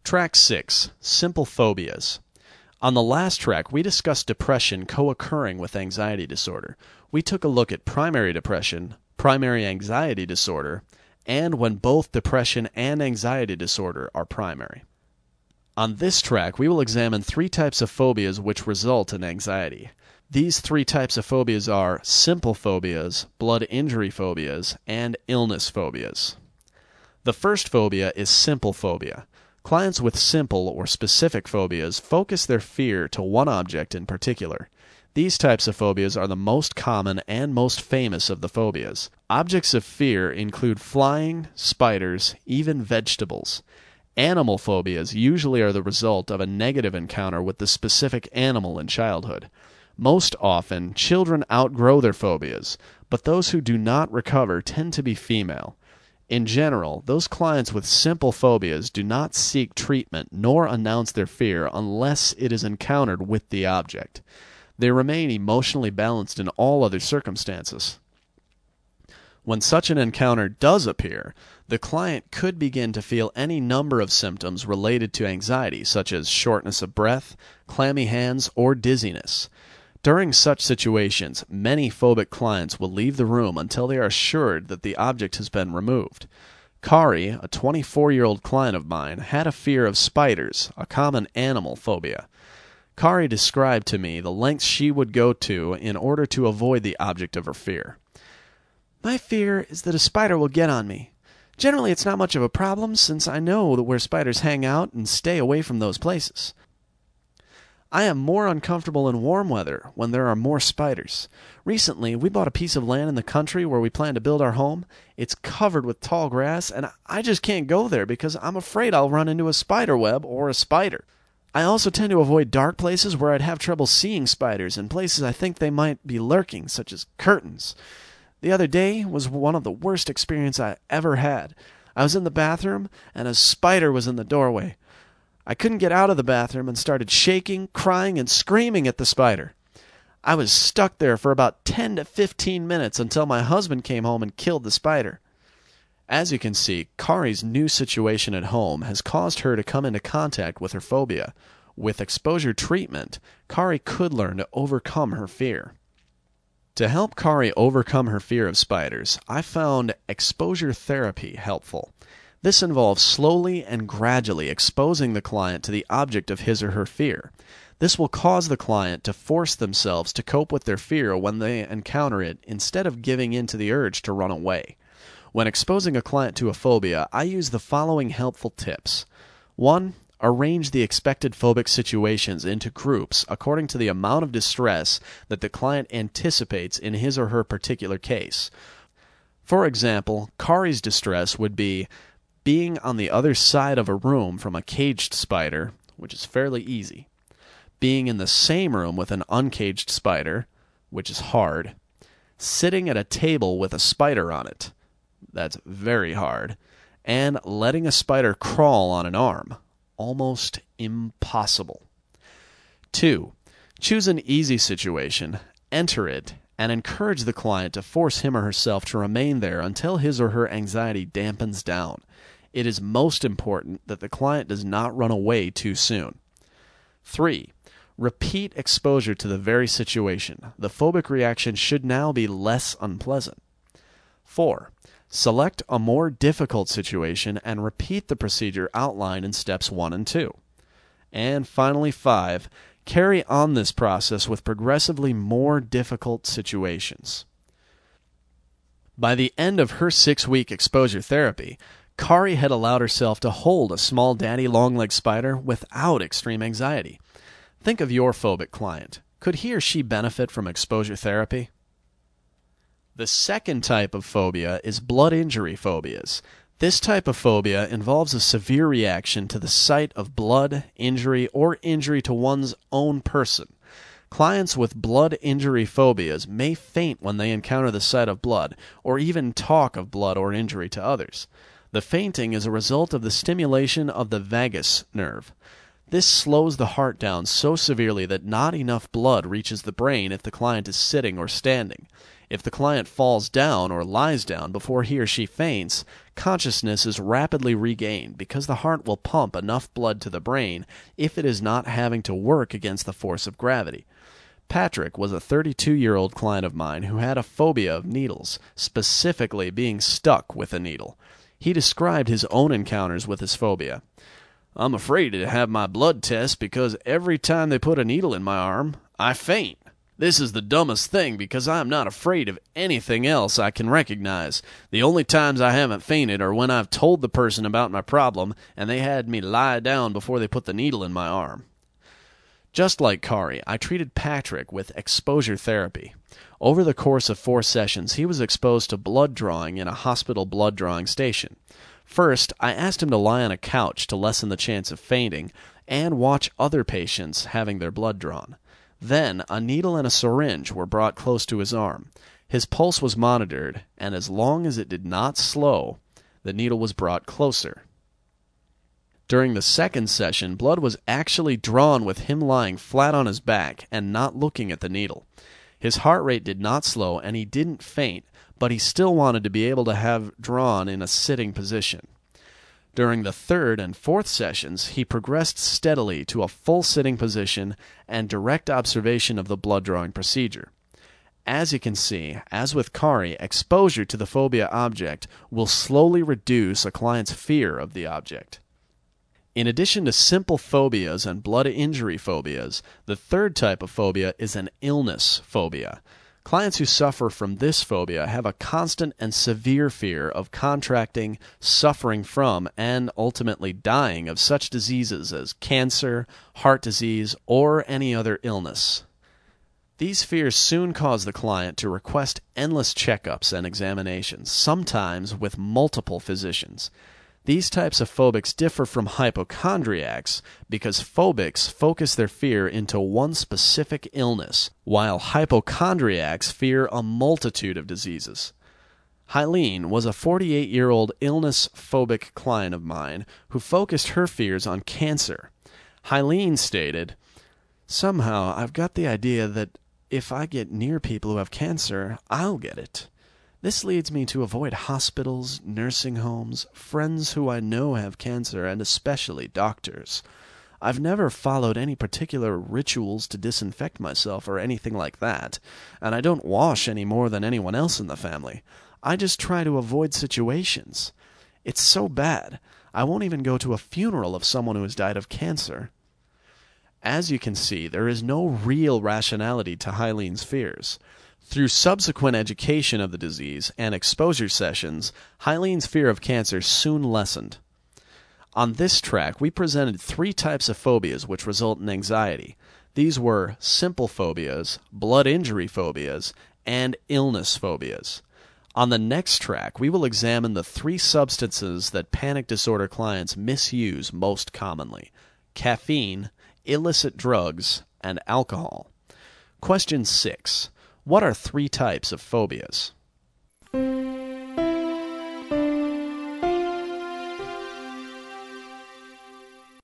Track 6. Simple Phobias. On the last track, we discussed depression co-occurring with anxiety disorder. We took a look at primary depression, primary anxiety disorder, and when both depression and anxiety disorder are primary. On this track, we will examine 3 types of phobias which result in anxiety. These 3 types of phobias are simple phobias, blood injury phobias, and illness phobias. The first phobia is simple phobia. Clients with simple or specific phobias focus their fear to one object in particular. These types of phobias are the most common and most famous of the phobias. Objects of fear include flying, spiders, even vegetables. Animal phobias usually are the result of a negative encounter with the specific animal in childhood. Most often, children outgrow their phobias, but those who do not recover tend to be female. In general, those clients with simple phobias do not seek treatment nor announce their fear unless it is encountered with the object. They remain emotionally balanced in all other circumstances. When such an encounter does appear, the client could begin to feel any number of symptoms related to anxiety, such as shortness of breath, clammy hands, or dizziness. During such situations, many phobic clients will leave the room until they are assured that the object has been removed. Kari, a 24-year-old client of mine, had a fear of spiders, a common animal phobia. Kari described to me the lengths she would go to in order to avoid the object of her fear. My fear is that a spider will get on me. Generally, it's not much of a problem since I know that where spiders hang out and stay away from those places. I am more uncomfortable in warm weather when there are more spiders. Recently, we bought a piece of land in the country where we plan to build our home. It's covered with tall grass, and I just can't go there because I'm afraid I'll run into a spider web or a spider. I also tend to avoid dark places where I'd have trouble seeing spiders and places I think they might be lurking, such as curtains. The other day was one of the worst experiences I ever had. I was in the bathroom, and a spider was in the doorway. I couldn't get out of the bathroom and started shaking, crying, and screaming at the spider. I was stuck there for about 10 to 15 minutes until my husband came home and killed the spider. As you can see, Kari's new situation at home has caused her to come into contact with her phobia. With exposure treatment, Kari could learn to overcome her fear. To help Kari overcome her fear of spiders, I found exposure therapy helpful. This involves slowly and gradually exposing the client to the object of his or her fear. This will cause the client to force themselves to cope with their fear when they encounter it instead of giving in to the urge to run away. When exposing a client to a phobia, I use the following helpful tips. 1. Arrange the expected phobic situations into groups according to the amount of distress that the client anticipates in his or her particular case. For example, Kari's distress would be being on the other side of a room from a caged spider, which is fairly easy. Being in the same room with an uncaged spider, which is hard. Sitting at a table with a spider on it. That's very hard. And letting a spider crawl on an arm. Almost impossible. 2. Choose an easy situation, enter it, and encourage the client to force him or herself to remain there until his or her anxiety dampens down. It is most important that the client does not run away too soon. 3. Repeat exposure to the very situation. The phobic reaction should now be less unpleasant. 4. Select a more difficult situation and repeat the procedure outlined in steps 1 and 2. And finally, 5. Carry on this process with progressively more difficult situations. By the end of her 6-week exposure therapy, Kari had allowed herself to hold a small daddy long-legged spider without extreme anxiety. Think of your phobic client. Could he or she benefit from exposure therapy? The second type of phobia is blood injury phobias. This type of phobia involves a severe reaction to the sight of blood, injury, or injury to one's own person. Clients with blood injury phobias may faint when they encounter the sight of blood, or even talk of blood or injury to others. The fainting is a result of the stimulation of the vagus nerve. This slows the heart down so severely that not enough blood reaches the brain if the client is sitting or standing. If the client falls down or lies down before he or she faints, consciousness is rapidly regained because the heart will pump enough blood to the brain if it is not having to work against the force of gravity. Patrick was a 32-year-old client of mine who had a phobia of needles, specifically being stuck with a needle. He described his own encounters with his phobia. "I'm afraid to have my blood test because every time they put a needle in my arm, I faint. This is the dumbest thing because I am not afraid of anything else I can recognize. The only times I haven't fainted are when I've told the person about my problem and they had me lie down before they put the needle in my arm." Just like Kari, I treated Patrick with exposure therapy. Over the course of 4 sessions, he was exposed to blood drawing in a hospital blood drawing station. First, I asked him to lie on a couch to lessen the chance of fainting and watch other patients having their blood drawn. Then, a needle and a syringe were brought close to his arm. His pulse was monitored, and as long as it did not slow, the needle was brought closer. During the second session, blood was actually drawn with him lying flat on his back and not looking at the needle. His heart rate did not slow, and he didn't faint, but he still wanted to be able to have drawn in a sitting position. During the third and fourth sessions, he progressed steadily to a full sitting position and direct observation of the blood-drawing procedure. As you can see, as with Kari, exposure to the phobia object will slowly reduce a client's fear of the object. In addition to simple phobias and blood injury phobias, the third type of phobia is an illness phobia. Clients who suffer from this phobia have a constant and severe fear of contracting, suffering from, and ultimately dying of such diseases as cancer, heart disease, or any other illness. These fears soon cause the client to request endless checkups and examinations, sometimes with multiple physicians. These types of phobics differ from hypochondriacs because phobics focus their fear into one specific illness, while hypochondriacs fear a multitude of diseases. Hyleen was a 48-year-old illness-phobic client of mine who focused her fears on cancer. Hyleen stated, "Somehow I've got the idea that if I get near people who have cancer, I'll get it. This leads me to avoid hospitals, nursing homes, friends who I know have cancer, and especially doctors. I've never followed any particular rituals to disinfect myself or anything like that, and I don't wash any more than anyone else in the family. I just try to avoid situations. It's so bad, I won't even go to a funeral of someone who has died of cancer." As you can see, there is no real rationality to Hyleen's fears. Through subsequent education of the disease and exposure sessions, Hyleen's fear of cancer soon lessened. On this track, we presented 3 types of phobias which result in anxiety. These were simple phobias, blood injury phobias, and illness phobias. On the next track, we will examine the 3 substances that panic disorder clients misuse most commonly: caffeine, illicit drugs, and alcohol. Question 6. What are 3 types of phobias?